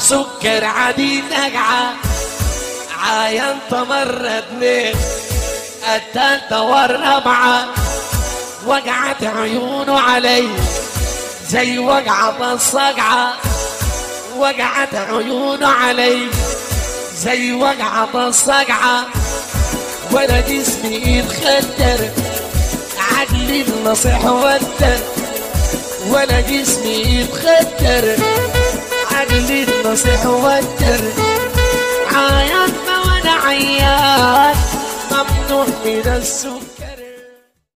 سكر عدي نقعة، عاينت مرة اتنين التالتة والرابعة، وقعت عيونه علي زي وقعة الصقعة، وقعت عيونه علي زي وقعة الصقعة، وانا جسمي يتخدر عقلي النصيح ودر، وانا جسمي يتخدر عقلي النصيح ودر، عيان وانا عيان ممنوع من السكر.